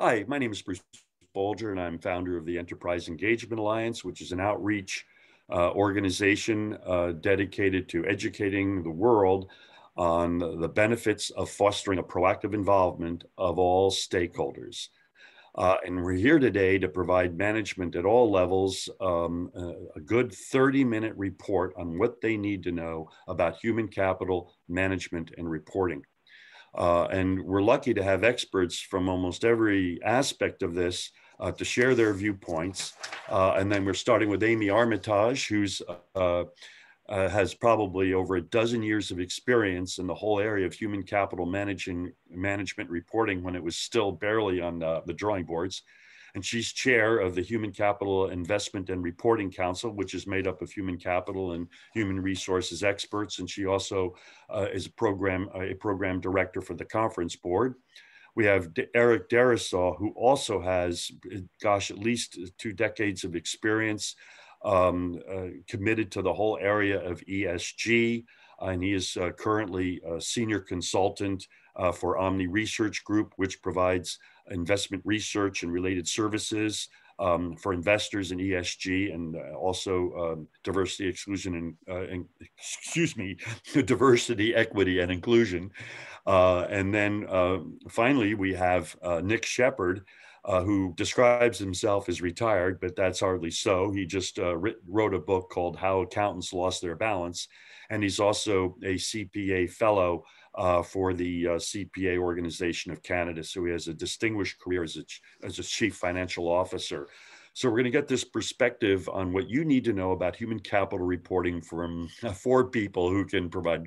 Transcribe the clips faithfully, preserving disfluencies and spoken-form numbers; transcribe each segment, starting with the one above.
Hi, my name is Bruce Bolger, and I'm founder of the Enterprise Engagement Alliance, which is an outreach uh, organization uh, dedicated to educating the world on the benefits of fostering a proactive involvement of all stakeholders. Uh, and we're here today to provide management at all levels um, a, a good thirty minute report on what they need to know about human capital management and reporting. Uh, and we're lucky to have experts from almost every aspect of this uh, to share their viewpoints. Uh, and then we're starting with Amy Armitage, who's uh, uh, has probably over a dozen years of experience in the whole area of human capital managing, management reporting when it was still barely on uh, the drawing boards. And she's chair of the Human Capital Investment and Reporting Council, which is made up of human capital and human resources experts. And she also uh, is a program, a program director for the conference board. We have D- Eric Derisaw, who also has, gosh, at least two decades of experience, um, uh, committed to the whole area of E S G. Uh, and he is uh, currently a senior consultant uh, for Omni Research Group, which provides investment research and related services um, for investors in E S G, and uh, also um, diversity, exclusion, and, uh, and excuse me, diversity, equity, and inclusion. Uh, and then uh, finally, we have uh, Nick Shepard, uh, who describes himself as retired, but that's hardly so. He just uh, writ- wrote a book called How Accountants Lost Their Balance. And he's also a C P A fellow uh, for the uh, C P A Organization of Canada. So he has a distinguished career as a, as a chief financial officer. So we're going to get this perspective on what you need to know about human capital reporting from uh, four people who can provide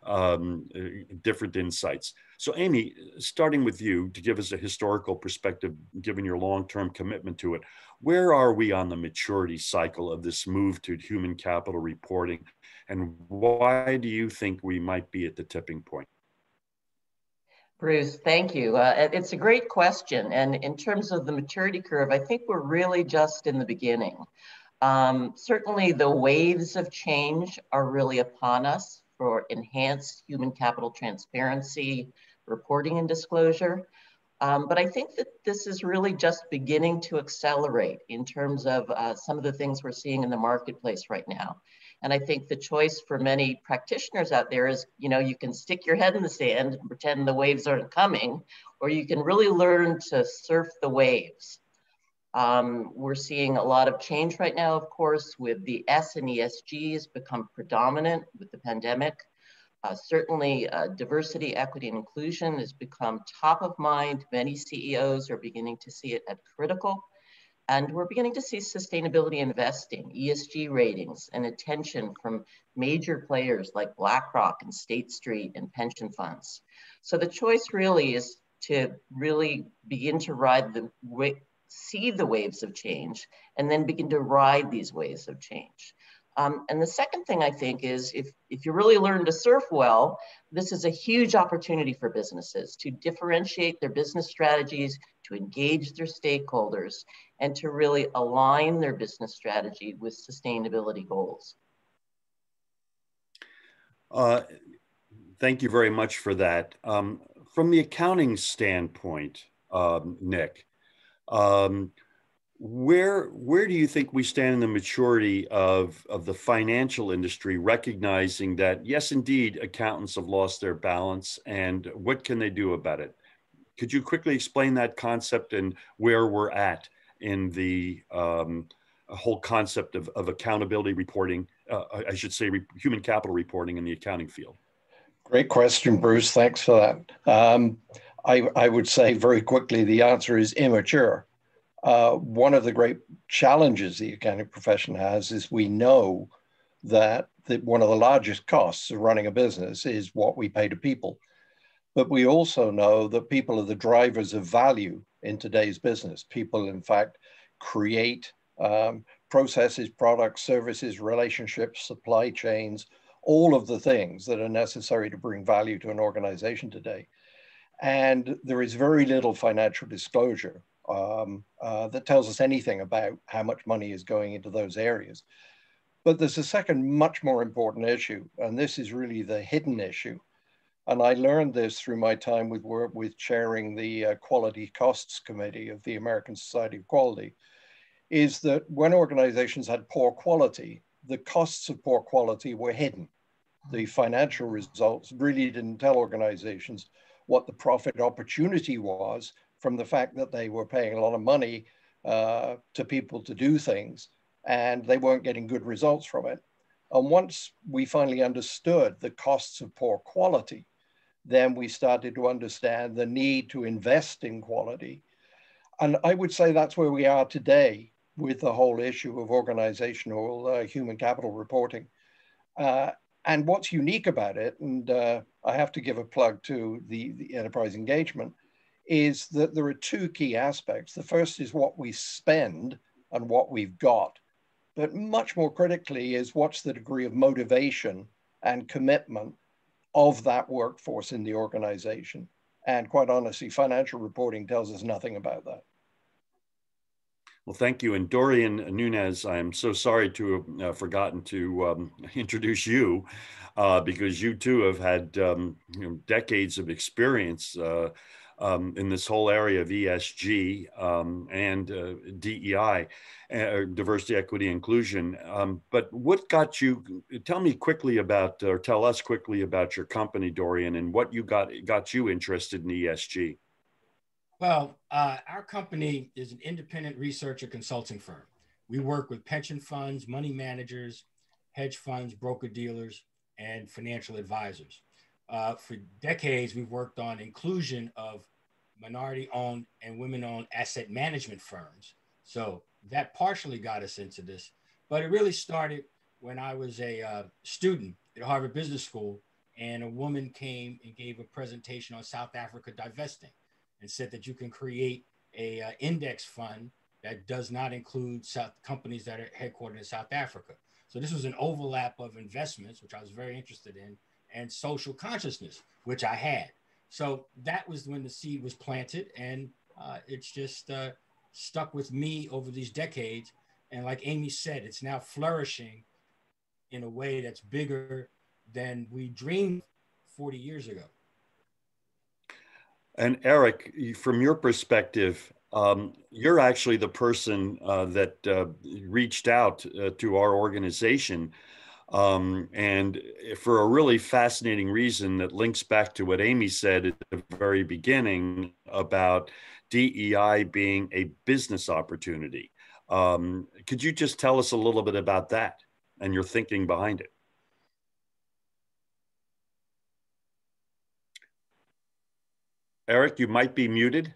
um, uh, different insights. So Amy, starting with you to give us a historical perspective, given your long-term commitment to it, where are we on the maturity cycle of this move to human capital reporting? And why do you think we might be at the tipping point? Bruce, thank you. Uh, it's a great question. And in terms of the maturity curve, I think we're really just in the beginning. Um, certainly the waves of change are really upon us for enhanced human capital transparency, reporting and disclosure. Um, but I think that this is really just beginning to accelerate in terms of uh, some of the things we're seeing in the marketplace right now. And I think the choice for many practitioners out there is, you know, you can stick your head in the sand and pretend the waves aren't coming, or you can really learn to surf the waves. Um, we're seeing a lot of change right now, of course, with the S and E S Gs become predominant with the pandemic. Uh, certainly, uh, diversity, equity, and inclusion has become top of mind. Many C E Os are beginning to see it as critical. And we're beginning to see sustainability investing, E S G ratings, and attention from major players like BlackRock and State Street and pension funds. So the choice really is to really begin to ride the see the waves of change and then begin to ride these waves of change. Um, and the second thing I think is if, if you really learn to surf well, this is a huge opportunity for businesses to differentiate their business strategies, to engage their stakeholders, and to really align their business strategy with sustainability goals. Uh, thank you very much for that. Um, from the accounting standpoint, um, Nick, um, Where where do you think we stand in the maturity of of the financial industry, recognizing that yes, indeed, accountants have lost their balance, and what can they do about it? Could you quickly explain that concept and where we're at in the um, whole concept of, of accountability reporting? Uh, I should say, re human capital reporting in the accounting field. Great question, Bruce. Thanks for that. Um, I, I would say very quickly the answer is immature. Uh, one of the great challenges the accounting profession has is we know that the, one of the largest costs of running a business is what we pay to people. But we also know that people are the drivers of value in today's business. People, in fact, create um, processes, products, services, relationships, supply chains, all of the things that are necessary to bring value to an organization today. And there is very little financial disclosure Um, uh, that tells us anything about how much money is going into those areas. But there's a second much more important issue, and this is really the hidden issue. and I learned this through my time with work with chairing the uh, Quality Costs Committee of the American Society of Quality, is that when organizations had poor quality, the costs of poor quality were hidden. The financial results really didn't tell organizations what the profit opportunity was from the fact that they were paying a lot of money uh, to people to do things, and they weren't getting good results from it. And once we finally understood the costs of poor quality, then we started to understand the need to invest in quality. And I would say that's where we are today with the whole issue of organizational uh, human capital reporting. Uh, and what's unique about it, and uh, I have to give a plug to the, the enterprise engagement, is that there are two key aspects. The first is what we spend and what we've got. But much more critically is what's the degree of motivation and commitment of that workforce in the organization. And quite honestly, financial reporting tells us nothing about that. Well, thank you. And Dorian Nunez, I'm so sorry to have uh, forgotten to um, introduce you uh, because you too have had um, you know, decades of experience uh, um, in this whole area of E S G um, and uh, D E I, uh, diversity, equity, inclusion. Um, but what got you, tell me quickly about, or tell us quickly about your company, Dorian, and what you got, got you interested in E S G. Well, uh, our company is an independent research and consulting firm. We work with pension funds, money managers, hedge funds, broker-dealers, and financial advisors. Uh, for decades, we've worked on inclusion of minority-owned and women-owned asset management firms. So that partially got us into this, but it really started when I was a uh, student at Harvard Business School, and a woman came and gave a presentation on South Africa divesting, and said that you can create a uh, index fund that does not include South companies that are headquartered in South Africa. So this was an overlap of investments, which I was very interested in, and social consciousness, which I had. So that was when the seed was planted, and uh, it's just uh, stuck with me over these decades. And like Amy said, it's now flourishing in a way that's bigger than we dreamed forty years ago. And Eric, from your perspective, um, you're actually the person uh, that uh, reached out uh, to our organization. Um, and for a really fascinating reason that links back to what Amy said at the very beginning about D E I being a business opportunity. Um, could you just tell us a little bit about that and your thinking behind it? Eric, you might be muted.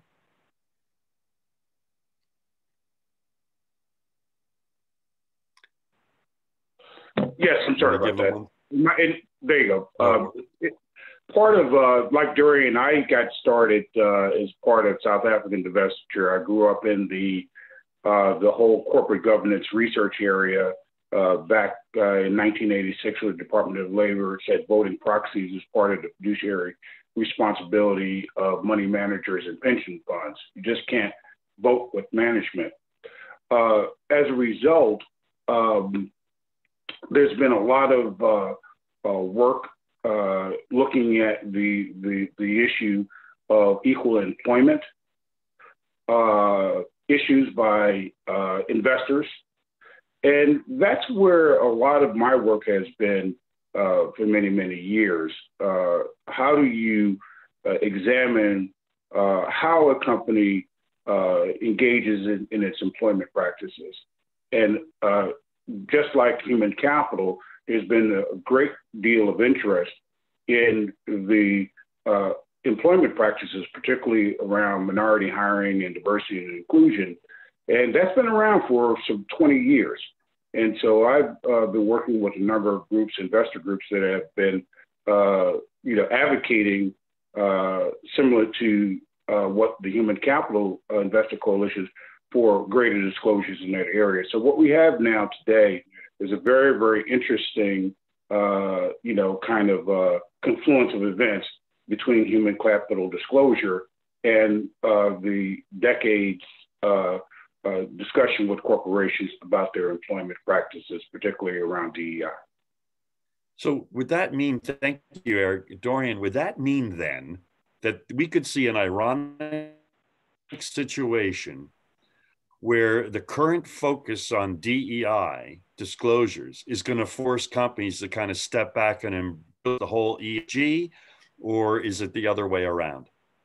Yes, I'm sorry about that. My, it, there you go. Um, it, part of, uh, like Dorian, I got started uh, as part of South African divestiture. I grew up in the uh, the whole corporate governance research area uh, back uh, in nineteen eighty-six with the Department of Labor. It said voting proxies as part of the fiduciary responsibility of money managers and pension funds. You just can't vote with management. Uh, as a result, um, there's been a lot of uh, uh, work uh, looking at the, the, the issue of equal employment, uh, issues by uh, investors. And that's where a lot of my work has been uh, for many, many years. Uh, how do you uh, examine uh, how a company uh, engages in, in its employment practices? And uh, just like human capital, there's been a great deal of interest in the uh, employment practices, particularly around minority hiring and diversity and inclusion. And that's been around for some twenty years. And so I've uh, been working with a number of groups, investor groups that have been, uh, you know, advocating uh, similar to uh, what the Human Capital uh, Investor Coalition for greater disclosures in that area. So what we have now today is a very, very interesting, uh, you know, kind of uh, confluence of events between human capital disclosure and uh, the decades uh, uh, discussion with corporations about their employment practices, particularly around D E I. So would that mean, thank you, Eric, Dorian, would that mean then that we could see an ironic situation where the current focus on D E I disclosures is going to force companies to kind of step back and embrace the whole E S G, or is it the other way around?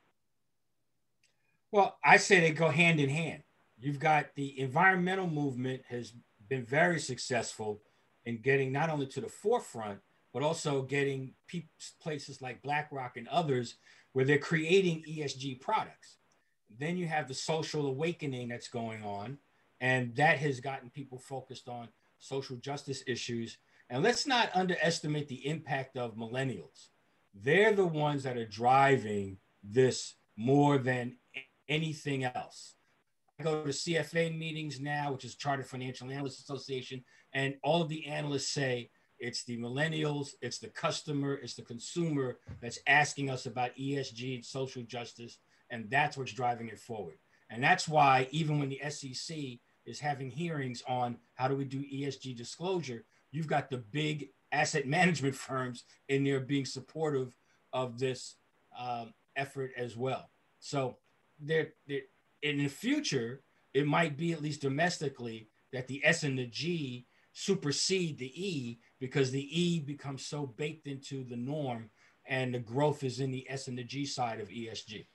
Well, I say they go hand in hand. You've got the environmental movement has been very successful in getting not only to the forefront, but also getting pe- places like BlackRock and others where they're creating E S G products. Then you have the social awakening that's going on, and that has gotten people focused on social justice issues. And let's not underestimate the impact of millennials. They're the ones that are driving this more than anything else. I go to C F A meetings now, which is Chartered Financial Analysts Association, and all of the analysts say it's the millennials, it's the customer, it's the consumer that's asking us about E S G, social justice, and that's what's driving it forward. And that's why even when the S E C is having hearings on how do we do E S G disclosure, you've got the big asset management firms in there being supportive of this um, effort as well. So there, in the future, it might be, at least domestically, that the S and the G supersede the E because the E becomes so baked into the norm and the growth is in the S and the G side of E S G.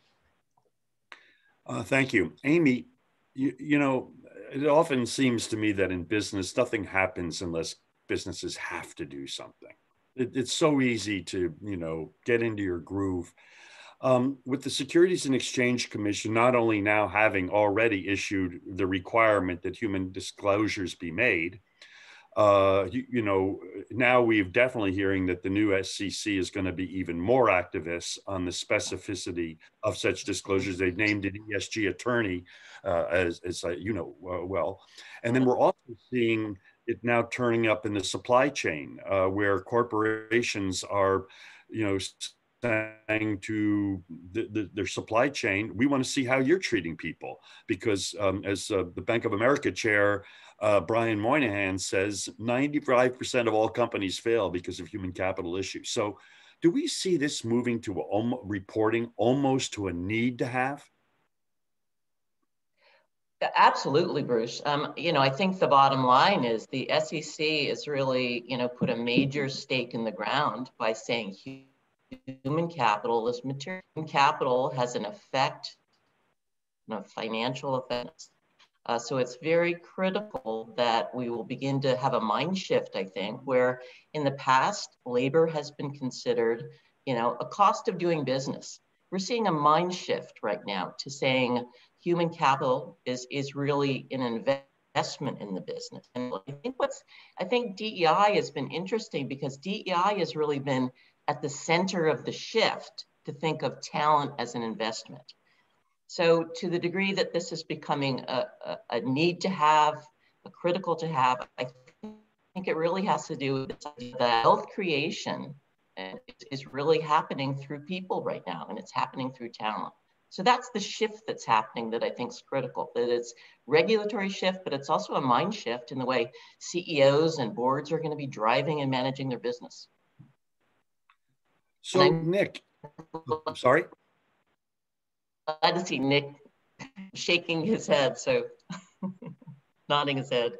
Uh, thank you. Amy, you, you know, it often seems to me that in business, nothing happens unless businesses have to do something. It, it's so easy to, you know, get into your groove. Um, with the Securities and Exchange Commission not only now having already issued the requirement that human disclosures be made, uh, you, you know, now we're definitely hearing that the new S E C is going to be even more activist on the specificity of such disclosures. They've named an E S G attorney, uh, as, as uh, you know uh, well. And then we're also seeing it now turning up in the supply chain, uh, where corporations are, you know, saying to the, the, their supply chain, we want to see how you're treating people. Because um, as uh, the Bank of America chair, uh, Brian Moynihan says, ninety-five percent of all companies fail because of human capital issues. So do we see this moving to a, reporting almost to a need to have? Absolutely, Bruce. Um, you know, I think the bottom line is the S E C is really, you know, put a major stake in the ground by saying human capital is material. Human capital has an effect, you know, financial effect. Uh, so it's very critical that we will begin to have a mind shift, I think, where in the past, labor has been considered, you know, a cost of doing business. We're seeing a mind shift right now to saying human capital is, is really an investment in the business. And I think what's, I think D E I has been interesting because D E I has really been at the center of the shift to think of talent as an investment. So to the degree that this is becoming a, a, a need to have, a critical to have, I think it really has to do with the wealth creation is really happening through people right now, and it's happening through talent. So that's the shift that's happening that I think is critical, that it's regulatory shift, but it's also a mind shift in the way C E Os and boards are going to be driving and managing their business. So Nick, I'm sorry? Glad to see Nick shaking his head, so nodding his head.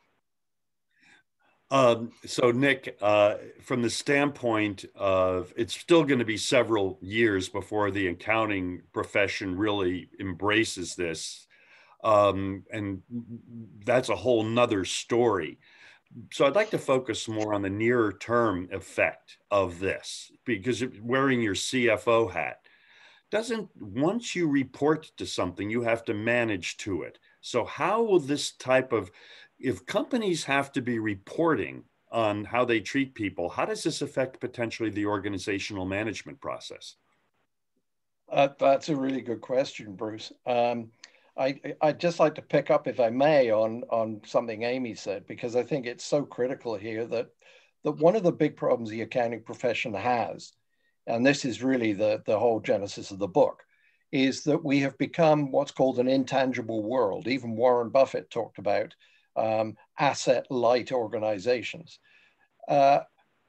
Um, so Nick, uh, from the standpoint of, it's still going to be several years before the accounting profession really embraces this. Um, and that's a whole nother story. So I'd like to focus more on the nearer term effect of this, because wearing your C F O hat, doesn't, once you report to something, you have to manage to it. So how will this type of, if companies have to be reporting on how they treat people, how does this affect potentially the organizational management process? Uh, that's a really good question, Bruce. Um, I, I'd just like to pick up, if I may, on, on something Amy said, because I think it's so critical here that, that one of the big problems the accounting profession has, and this is really the, the whole genesis of the book, is that we have become what's called an intangible world. Even Warren Buffett talked about um, asset-light organizations. Uh,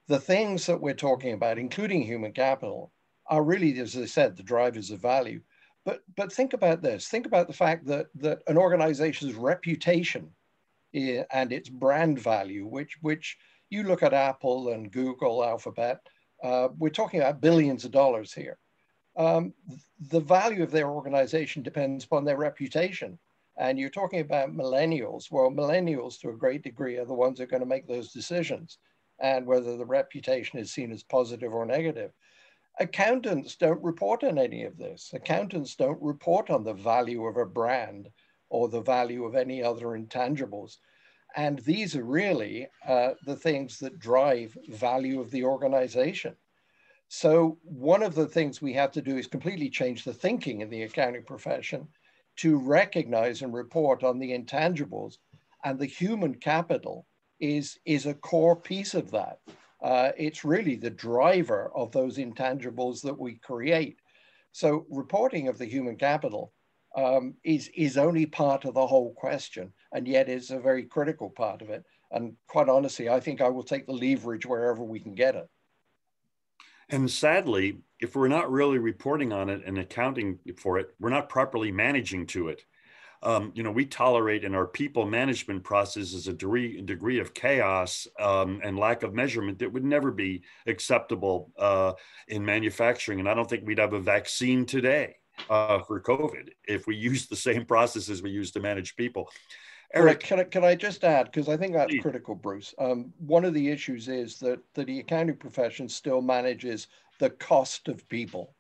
the things that we're talking about, including human capital, are really, as I said, the drivers of value. But, but think about this. Think about the fact that, that an organization's reputation and its brand value, which, which you look at Apple and Google, Alphabet, uh, we're talking about billions of dollars here. Um, the value of their organization depends upon their reputation. And you're talking about millennials. Well, millennials to a great degree are the ones that are going to make those decisions, and whether the reputation is seen as positive or negative. Accountants don't report on any of this. Accountants don't report on the value of a brand or the value of any other intangibles. And these are really uh, the things that drive value of the organization. So one of the things we have to do is completely change the thinking in the accounting profession to recognize and report on the intangibles, and the human capital is, is a core piece of that. Uh, it's really the driver of those intangibles that we create. So reporting of the human capital um, is, is only part of the whole question, and yet is a very critical part of it. And quite honestly, I think I will take the leverage wherever we can get it. And sadly, if we're not really reporting on it and accounting for it, we're not properly managing to it. Um, you know, we tolerate in our people management processes a degree, degree of chaos um, and lack of measurement that would never be acceptable uh, in manufacturing. And I don't think we'd have a vaccine today uh, for COVID if we used the same processes we use to manage people. Eric, can I, can I just add, because I think that's please. critical, Bruce. Um, one of the issues is that, that the accounting profession still manages the cost of people.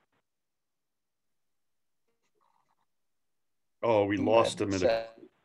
Oh, we lost him. In a,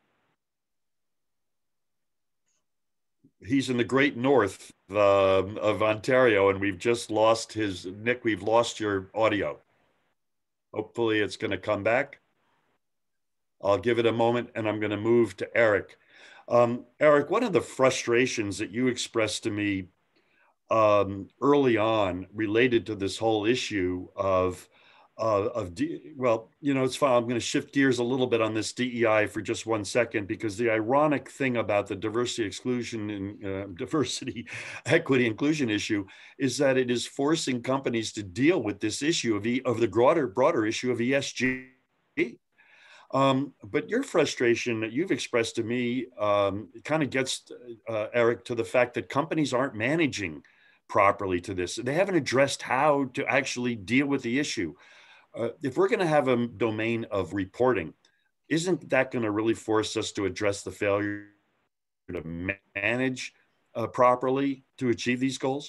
he's in the great north uh, of Ontario, and we've just lost his, Nick, we've lost your audio. Hopefully it's going to come back. I'll give it a moment, and I'm going to move to Eric. Um, Eric, one of the frustrations that you expressed to me um, early on related to this whole issue of, uh, of D, well, you know, it's fine. I'm going to shift gears a little bit on this D E I for just one second, because the ironic thing about the diversity exclusion and uh, diversity, equity, inclusion issue is that it is forcing companies to deal with this issue of, e, of the broader, broader issue of E S G. Um, but your frustration that you've expressed to me um, kind of gets, uh, Eric, to the fact that companies aren't managing properly to this. They haven't addressed how to actually deal with the issue. Uh, if we're going to have a domain of reporting, isn't that going to really force us to address the failure to manage uh, properly to achieve these goals?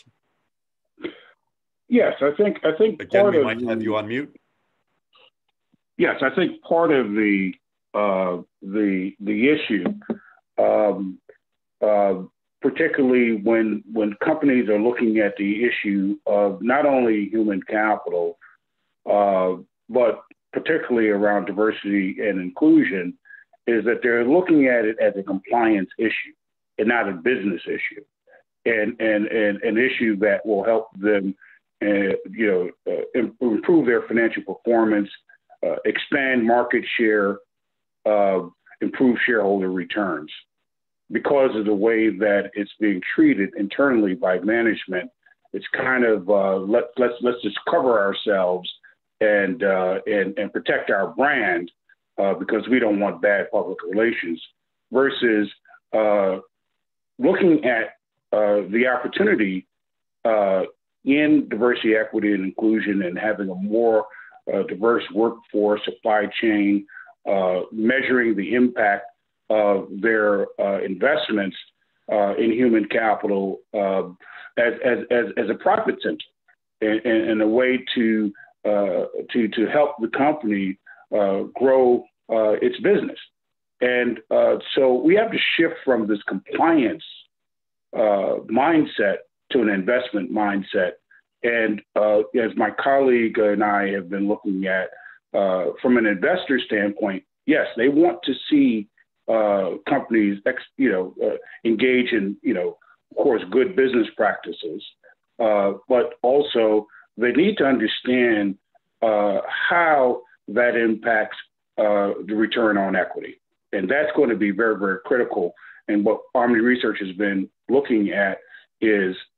Yes, I think, I think Again, part we of might the, have you on mute. Yes, I think part of the uh, the the issue, um, uh, particularly when when companies are looking at the issue of not only human capital, uh, but particularly around diversity and inclusion, is that they're looking at it as a compliance issue and not a business issue, and and, and an issue that will help them, uh, you know, uh, improve their financial performance. Uh, expand market share, uh, improve shareholder returns. Because of the way that it's being treated internally by management, it's kind of uh, let, let's let's just cover ourselves and uh, and and protect our brand uh, because we don't want bad public relations. Versus uh, looking at uh, the opportunity uh, in diversity, equity, and inclusion, and having a more Uh, diverse workforce, supply chain, uh, measuring the impact of their uh, investments uh, in human capital uh, as, as, as, as a profit center and, and, and a way to, uh, to, to help the company uh, grow uh, its business. And uh, so we have to shift from this compliance uh, mindset to an investment mindset. And uh, as my colleague and I have been looking at, uh, from an investor standpoint, yes, they want to see uh, companies, ex, you know, uh, engage in, you know, of course, good business practices, uh, but also they need to understand uh, how that impacts uh, the return on equity, and that's going to be very, very critical. And what Omni Research has been looking at is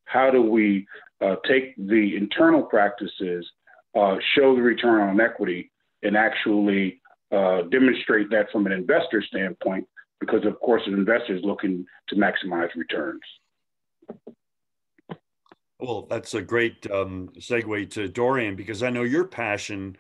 how do we uh, take the internal practices, uh, show the return on equity, and actually uh, demonstrate that from an investor standpoint, because of course an investor is looking to maximize returns. Well, that's a great um, segue to Dorian, because I know your passion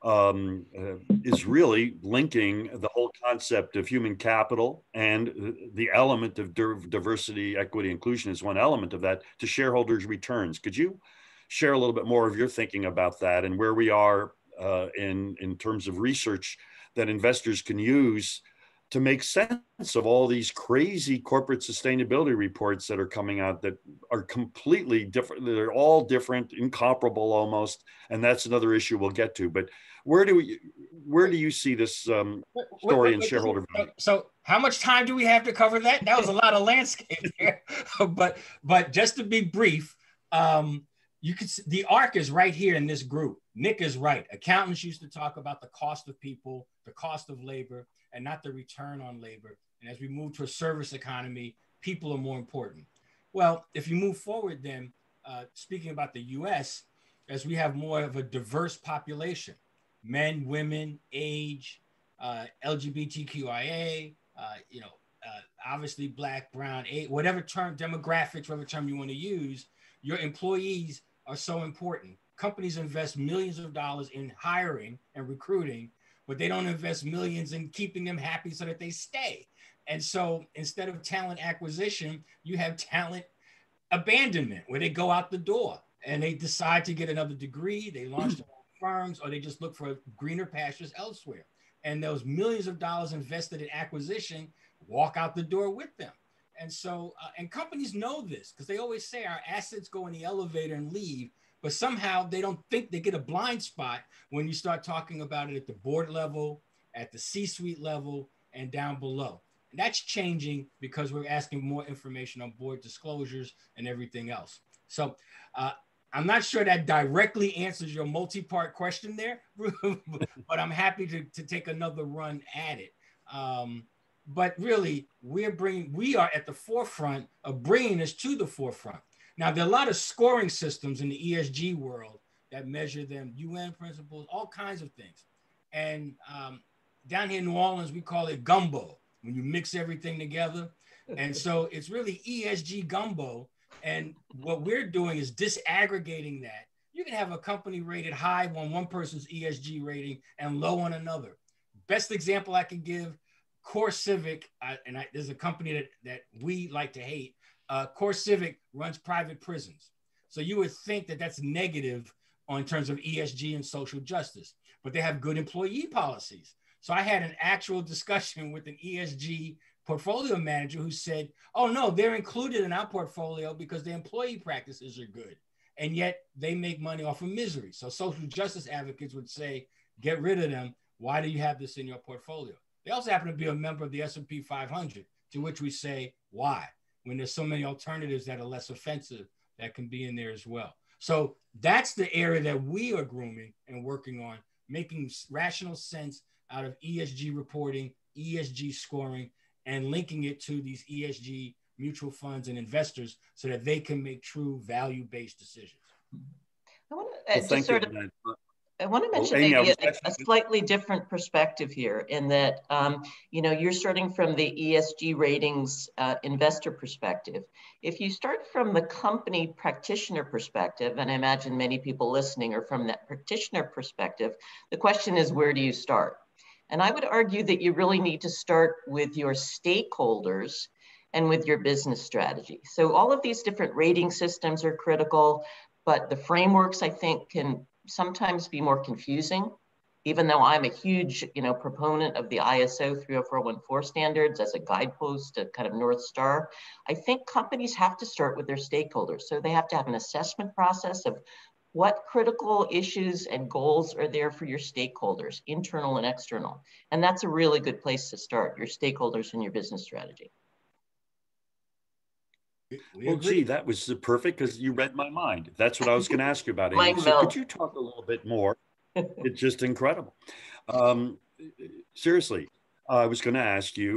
um, uh, is really linking the whole concept of human capital and the element of diversity, equity, inclusion is one element of that, to shareholders' returns. Could you share a little bit more of your thinking about that and where we are uh, in, in terms of research that investors can use to make sense of all these crazy corporate sustainability reports that are coming out that are completely different? They're all different, incomparable almost, and that's another issue we'll get to. But where do we, where do you see this um, story in shareholder value? So how much time do we have to cover that? That was a lot of landscape there. but but just to be brief, um, you can see the arc is right here in this group. Nick is right. Accountants used to talk about the cost of people, the cost of labor, and not the return on labor. And as we move to a service economy, people are more important. Well, if you move forward then, uh, speaking about the U S, as we have more of a diverse population, men, women, age, uh, L G B T Q I A, uh, you know, uh, obviously black, brown, age, whatever term, demographics, whatever term you want to use, your employees are so important. Companies invest millions of dollars in hiring and recruiting, but they don't invest millions in keeping them happy so that they stay. And so instead of talent acquisition, you have talent abandonment, where they go out the door and they decide to get another degree, they launch their own firms, or they just look for greener pastures elsewhere. And those millions of dollars invested in acquisition walk out the door with them. And so, uh, and companies know this, because they always say our assets go in the elevator and leave, but somehow they don't think, they get a blind spot when you start talking about it at the board level, at the C-suite level, and down below. And that's changing because we're asking more information on board disclosures and everything else. So uh, I'm not sure that directly answers your multi-part question there, but I'm happy to, to take another run at it. Um, but really, we're bringing, we are at the forefront of bringing this to the forefront. Now, there are a lot of scoring systems in the E S G world that measure them, U N principles, all kinds of things. And um, down here in New Orleans, we call it gumbo, when you mix everything together. And so it's really E S G gumbo. And what we're doing is disaggregating that. You can have a company rated high on one person's E S G rating and low on another. Best example I can give, CoreCivic, uh, and I, there's a company that, that we like to hate. Uh, CoreCivic runs private prisons. So you would think that that's negative on terms of E S G and social justice, but they have good employee policies. So I had an actual discussion with an E S G portfolio manager who said, oh no, they're included in our portfolio because their employee practices are good. And yet they make money off of misery. So social justice advocates would say, get rid of them. Why do you have this in your portfolio? They also happen to be a member of the S and P five hundred, to which we say, why? When there's so many alternatives that are less offensive that can be in there as well. So that's the area that we are grooming and working on, making rational sense out of E S G reporting, E S G scoring, and linking it to these E S G mutual funds and investors so that they can make true value-based decisions. I want to uh, well, just sort of, I want to mention well, maybe a, a slightly different perspective here in that, um, you know, you're starting from the E S G ratings uh, investor perspective. If you start from the company practitioner perspective, and I imagine many people listening are from that practitioner perspective, the question is, where do you start? And I would argue that you really need to start with your stakeholders and with your business strategy. So all of these different rating systems are critical, but the frameworks, I think, can sometimes be more confusing, even though I'm a huge, you know, proponent of the I S O three oh four one four standards as a guidepost, a kind of North Star. I think companies have to start with their stakeholders. So they have to have an assessment process of what critical issues and goals are there for your stakeholders, internal and external. And that's a really good place to start, your stakeholders and your business strategy. Well, gee, that was perfect because you read my mind. That's what I was going to ask you about. Amy. So could you talk a little bit more? It's just incredible. Um, seriously, I was going to ask you,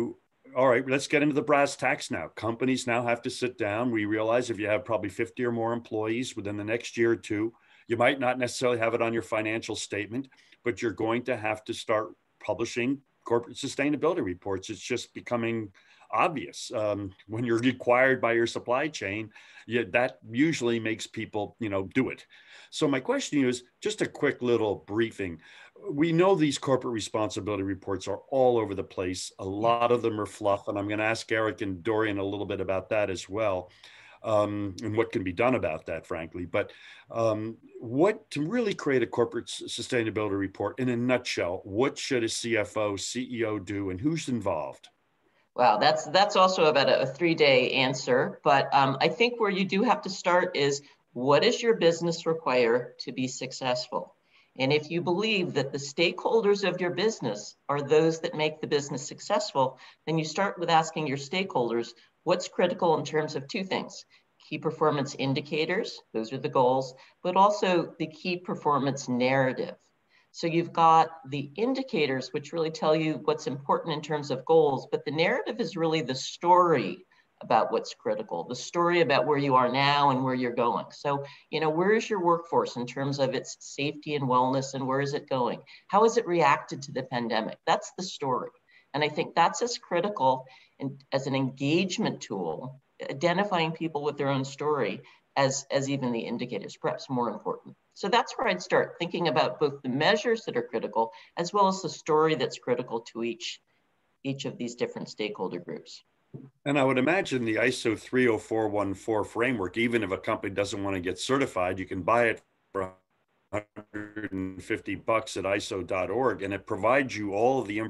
all right, let's get into the brass tacks now. Companies now have to sit down. We realize if you have probably fifty or more employees within the next year or two, you might not necessarily have it on your financial statement, but you're going to have to start publishing corporate sustainability reports. It's just becoming obvious. Um, when you're required by your supply chain, yeah, that usually makes people, you know, do it. So my question to you is just a quick little briefing. We know these corporate responsibility reports are all over the place. A lot of them are fluff, and I'm going to ask Eric and Dorian a little bit about that as well, um, and what can be done about that, frankly. But um, what to really create a corporate sustainability report in a nutshell, what should a C F O, C E O do, and who's involved? Wow, that's that's also about a, a three-day answer. But um, I think where you do have to start is, what does your business require to be successful? And if you believe that the stakeholders of your business are those that make the business successful, then you start with asking your stakeholders, what's critical in terms of two things: key performance indicators, those are the goals, but also the key performance narrative. So you've got the indicators, which really tell you what's important in terms of goals, but the narrative is really the story about what's critical, the story about where you are now and where you're going. So, you know, where is your workforce in terms of its safety and wellness, and where is it going? How has it reacted to the pandemic? That's the story. And I think that's as critical in, as an engagement tool, identifying people with their own story, as, as even the indicators, perhaps more important. So that's where I'd start thinking about both the measures that are critical, as well as the story that's critical to each, each of these different stakeholder groups. And I would imagine the I S O three oh four one four framework, even if a company doesn't want to get certified, you can buy it for one hundred fifty bucks at I S O dot org, and it provides you all of the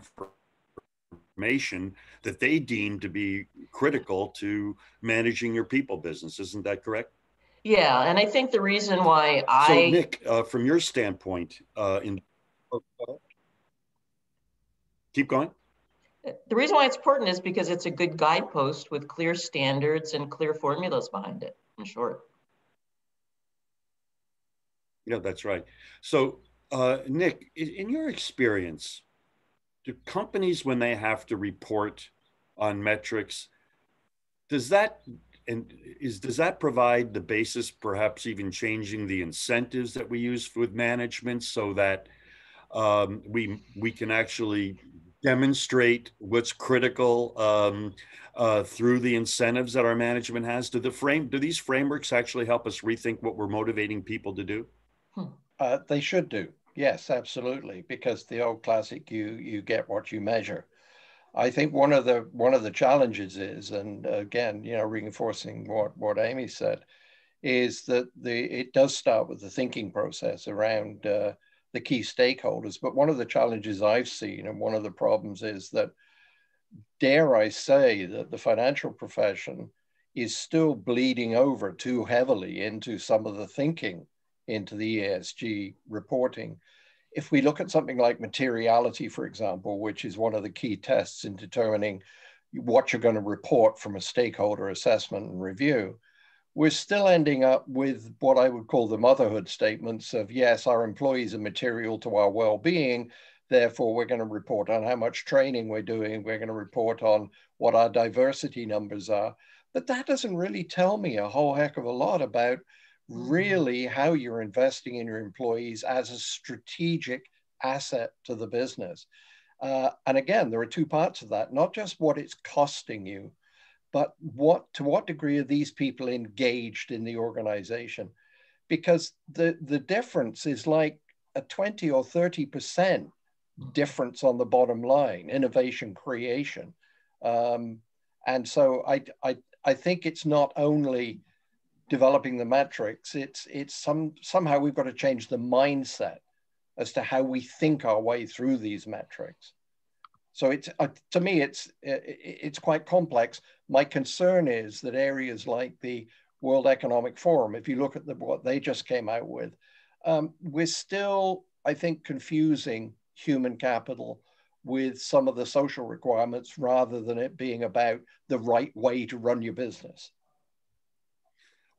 information that they deem to be critical to managing your people business. Isn't that correct? Yeah, and I think the reason why I... So Nick, uh, from your standpoint, uh, in keep going. The reason why it's important is because it's a good guidepost with clear standards and clear formulas behind it, in short. Yeah, that's right. So, uh, Nick, in your experience, do companies, when they have to report on metrics, does that and is does that provide the basis, perhaps even changing the incentives that we use with management, so that um, we we can actually demonstrate what's critical um, uh, through the incentives that our management has? Do the frame, do these frameworks actually help us rethink what we're motivating people to do? Uh, they should do. Yes, absolutely. Because the old classic, you you get what you measure. I think one of the one of the challenges is, and again, you know, reinforcing what what Amy said, is that the it does start with the thinking process around uh, the key stakeholders. But one of the challenges I've seen, and one of the problems, is that, dare I say, that the financial profession is still bleeding over too heavily into some of the thinking into the E S G reporting. If we look at something like materiality, for example, which is one of the key tests in determining what you're going to report from a stakeholder assessment and review, we're still ending up with what I would call the motherhood statements of, yes, our employees are material to our well-being, therefore we're going to report on how much training we're doing, we're going to report on what our diversity numbers are. But that doesn't really tell me a whole heck of a lot about really how you're investing in your employees as a strategic asset to the business. Uh, and again, there are two parts of that, not just what it's costing you, but what to what degree are these people engaged in the organization? Because the, the difference is like a twenty or thirty percent difference on the bottom line, innovation creation. Um, and so I, I, I think it's not only developing the metrics, it's, it's some, somehow we've got to change the mindset as to how we think our way through these metrics. So it's, uh, to me, it's, it's quite complex. My concern is that areas like the World Economic Forum, if you look at the, what they just came out with, um, we're still, I think, confusing human capital with some of the social requirements rather than it being about the right way to run your business.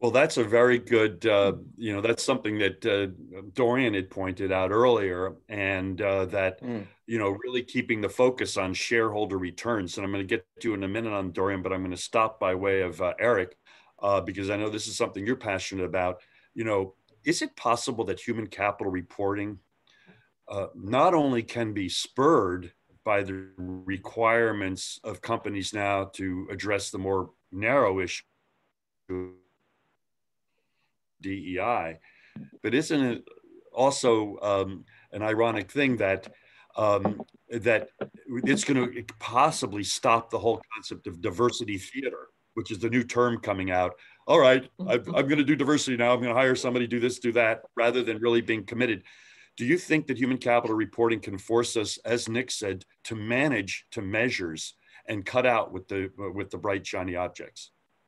Well, that's a very good, uh, you know, that's something that uh, Dorian had pointed out earlier, and uh, that, mm. you know, really keeping the focus on shareholder returns. And I'm going to get to you in a minute on Dorian, but I'm going to stop by way of uh, Eric, uh, because I know this is something you're passionate about. You know, is it possible that human capital reporting uh, not only can be spurred by the requirements of companies now to address the more narrow issue D E I, but isn't it also um, an ironic thing that um, that it's going to possibly stop the whole concept of diversity theater, which is the new term coming out? All right, I've, I'm going to do diversity now. I'm going to hire somebody, do this, do that, rather than really being committed. Do you think that human capital reporting can force us, as Nick said, to manage to measures and cut out with the with the bright, shiny objects?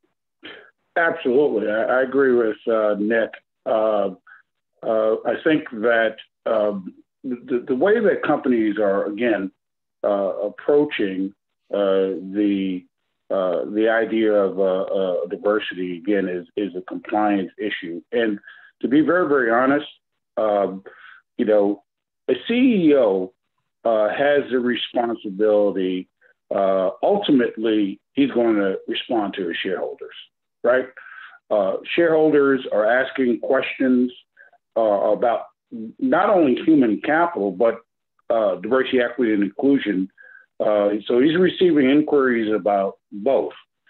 Absolutely. I, I agree with uh, Nick. Uh, uh, I think that um, the, the way that companies are, again, uh, approaching uh, the uh, the idea of uh, uh, diversity, again, is, is a compliance issue. And to be very, very honest, um, you know, a C E O uh, has a responsibility. Uh, ultimately, he's going to respond to his shareholders. Right? Uh, shareholders are asking questions uh, about not only human capital, but uh, diversity, equity, and inclusion. Uh, so he's receiving inquiries about both.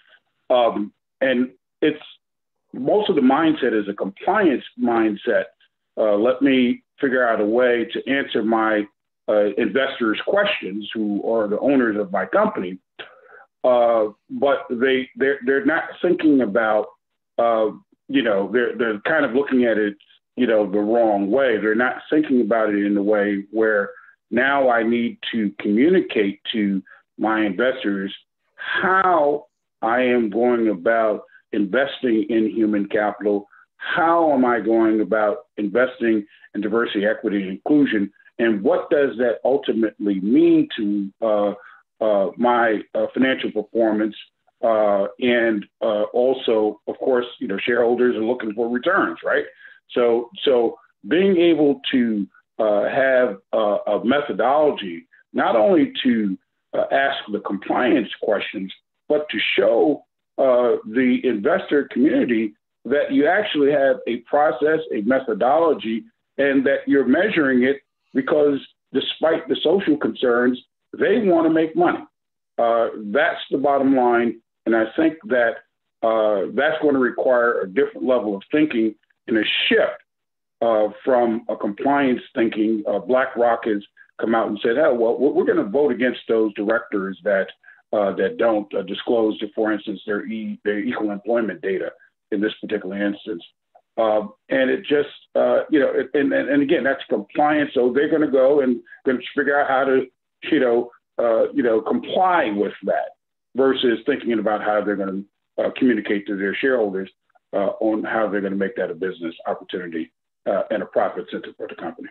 Um, and it's most of the mindset is a compliance mindset. Uh, let me figure out a way to answer my uh, investors' questions, who are the owners of my company. Uh, but they they're they're not thinking about uh, you know they're they're kind of looking at it you know the wrong way. They're not thinking about it in the way where now I need to communicate to my investors how I am going about investing in human capital. How am I going about investing in diversity, equity, and inclusion, and what does that ultimately mean to uh, Uh, my uh, financial performance, uh, and uh, also, of course, you know, shareholders are looking for returns, right? So, so being able to uh, have uh, a methodology, not only to uh, ask the compliance questions, but to show uh, the investor community that you actually have a process, a methodology, and that you're measuring it, because despite the social concerns, they want to make money. Uh, that's the bottom line. And I think that uh, that's going to require a different level of thinking and a shift uh, from a compliance thinking. Uh, BlackRock has come out and said, oh, well, we're going to vote against those directors that uh, that don't uh, disclose, for instance, their, e their equal employment data in this particular instance. Uh, and it just, uh, you know, and, and, and again, that's compliance. So they're going to go and going to figure out how to, you know, uh, you know, comply with that versus thinking about how they're going to uh, communicate to their shareholders uh, on how they're going to make that a business opportunity uh, and a profit center for the company.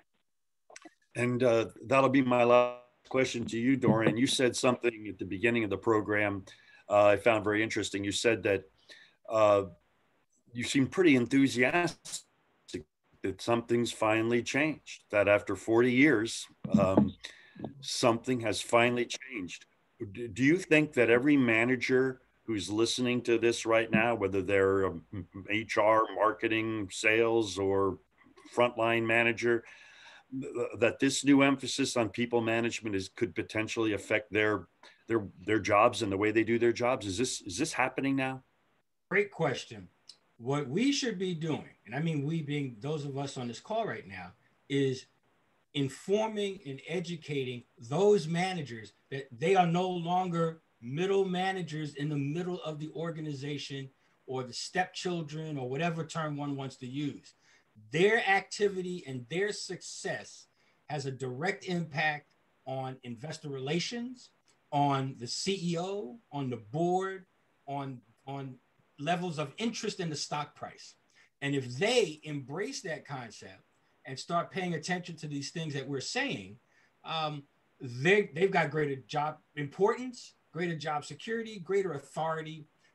And uh, that'll be my last question to you, Dorian. You said something at the beginning of the program uh, I found very interesting. You said that uh, you seem pretty enthusiastic that something's finally changed, that after forty years, um, something has finally changed. Do you think that every manager who's listening to this right now, whether they're a H R, marketing, sales, or frontline manager, that this new emphasis on people management is could potentially affect their their their jobs and the way they do their jobs? Is this is this happening now? Great question. What we should be doing, and I mean we being those of us on this call right now, is informing and educating those managers that they are no longer middle managers in the middle of the organization, or the stepchildren, or whatever term one wants to use. Their activity and their success has a direct impact on investor relations, on the C E O, on the board, on, on levels of interest in the stock price. And if they embrace that concept and start paying attention to these things that we're saying, um, they, they've got greater job importance, greater job security, greater authority.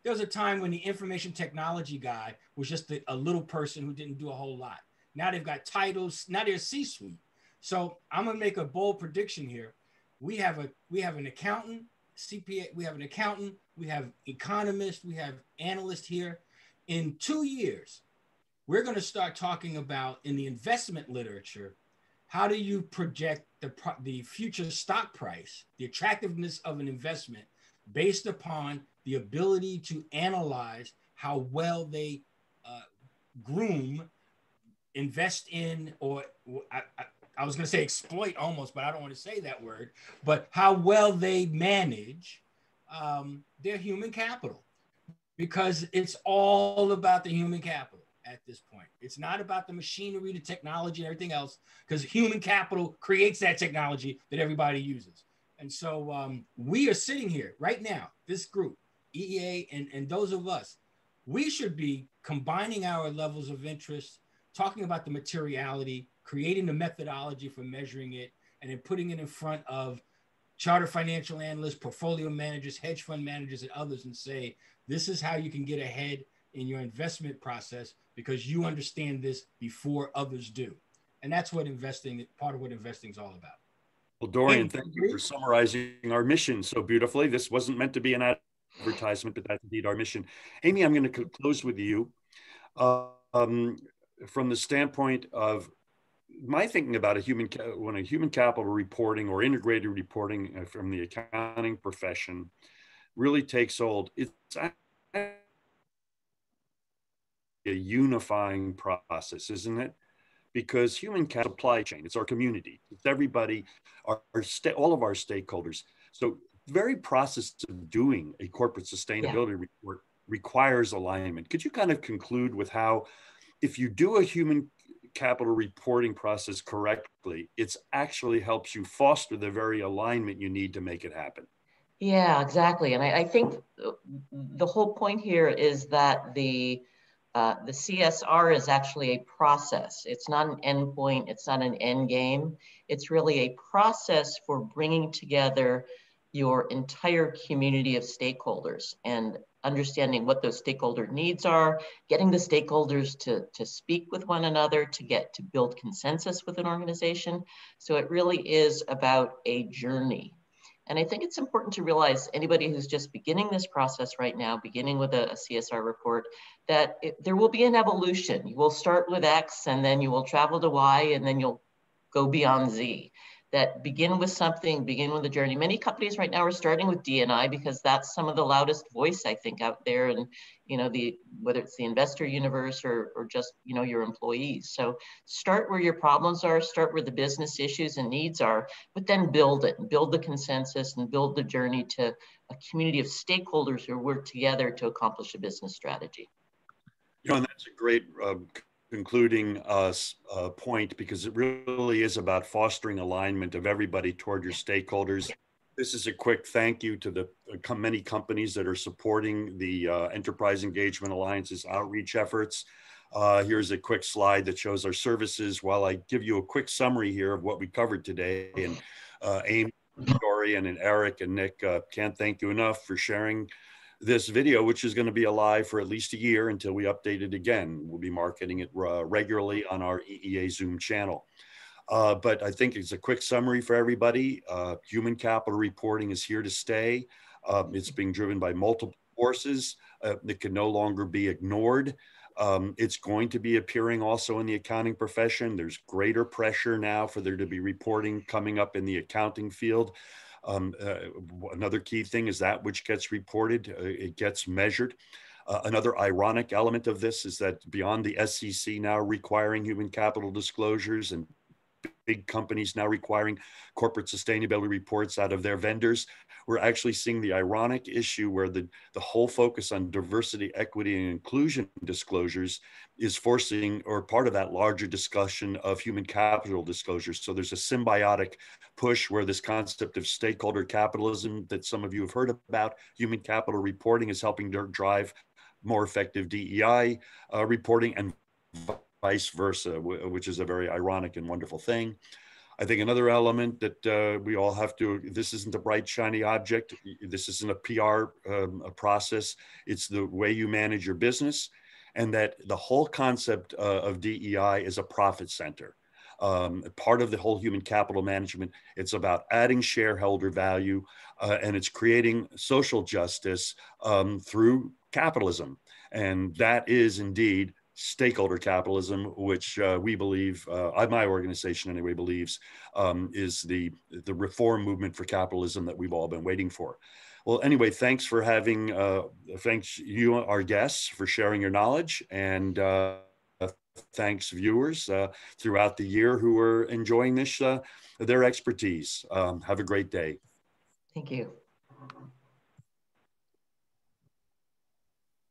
there was a time when the information technology guy was just a, a little person who didn't do a whole lot. Now they've got titles. Now they're C-suite. So I'm gonna make a bold prediction here. We have a we have an accountant, C P A. We have an accountant. We have economists. We have analysts here. In two years, we're going to start talking about in the investment literature, how do you project the the future stock price, the attractiveness of an investment, based upon the ability to analyze how well they uh, groom, invest in, or I, I, I was going to say exploit almost, but I don't want to say that word, but how well they manage um, their human capital, because it's all about the human capital at this point. It's not about the machinery, the technology, and everything else, because human capital creates that technology that everybody uses. And so um, we are sitting here right now, this group, E E A and, and those of us, we should be combining our levels of interest, talking about the materiality, creating the methodology for measuring it, and then putting it in front of charter financial analysts, portfolio managers, hedge fund managers, and others, and say, this is how you can get ahead in your investment process because you understand this before others do. And that's what investing, part of what investing is all about. Well, Dorian, thank you for summarizing our mission so beautifully. This wasn't meant to be an advertisement, but that's indeed our mission. Amy, I'm going to close with you. Uh, um, from the standpoint of my thinking about a human, when a human capital reporting or integrated reporting from the accounting profession really takes hold, it's a unifying process, isn't it? Because human capital supply chain, it's our community, it's everybody, our, our all of our stakeholders. So the very process of doing a corporate sustainability yeah. report requires alignment. Could you kind of conclude with how, if you do a human capital reporting process correctly, it's actually helps you foster the very alignment you need to make it happen? Yeah, exactly. And I, I think the whole point here is that the Uh, the C S R is actually a process. It's not an endpoint. It's not an end game. It's really a process for bringing together your entire community of stakeholders and understanding what those stakeholder needs are, getting the stakeholders to, to speak with one another, to get to build consensus with an organization. So it really is about a journey. And I think it's important to realize, anybody who's just beginning this process right now, beginning with a, a C S R report, that it, there will be an evolution. You will start with X, and then you will travel to Y, and then you'll go beyond Z. That begin with something, begin with a journey. Many companies right now are starting with D and I because that's some of the loudest voice, I think, out there, and you know, the whether it's the investor universe or, or just you know your employees. So start where your problems are, start where the business issues and needs are, but then build it, build the consensus, and build the journey to a community of stakeholders who work together to accomplish a business strategy. You know, and that's a great uh, concluding uh, uh, point, because it really is about fostering alignment of everybody toward your stakeholders. This is a quick thank you to the uh, many companies that are supporting the uh, Enterprise Engagement Alliance's outreach efforts. Uh, here's a quick slide that shows our services while I give you a quick summary here of what we covered today. And uh, Amy, Dorian, and Eric, and Nick, uh, can't thank you enough for sharing this video, which is going to be alive for at least a year until we update it again. We'll be marketing it uh, regularly on our E E A Zoom channel. Uh, but I think it's a quick summary for everybody. Uh, human capital reporting is here to stay. Uh, it's being driven by multiple forces uh, that can no longer be ignored. Um, it's going to be appearing also in the accounting profession. There's greater pressure now for there to be reporting coming up in the accounting field. Um, uh, another key thing is that which gets reported, uh, it gets measured. Uh, another ironic element of this is that beyond the S E C now requiring human capital disclosures and big companies now requiring corporate sustainability reports out of their vendors, we're actually seeing the ironic issue where the, the whole focus on diversity, equity, and inclusion disclosures is forcing, or part of that larger discussion of human capital disclosures. So there's a symbiotic push where this concept of stakeholder capitalism that some of you have heard about, human capital reporting, is helping to drive more effective D E I uh, reporting, and vice versa, which is a very ironic and wonderful thing. I think another element that uh, we all have to, this isn't a bright, shiny object. This isn't a P R um, a process. It's the way you manage your business, and that the whole concept uh, of D E I is a profit center. Um, part of the whole human capital management, it's about adding shareholder value, uh, and it's creating social justice um, through capitalism. And that is indeed stakeholder capitalism, which uh, we believe, uh, my organization anyway believes, um, is the, the reform movement for capitalism that we've all been waiting for. Well, anyway, thanks for having, uh, thanks you, our guests, for sharing your knowledge, and uh, thanks viewers uh, throughout the year who are enjoying this, uh, their expertise. Um, have a great day. Thank you.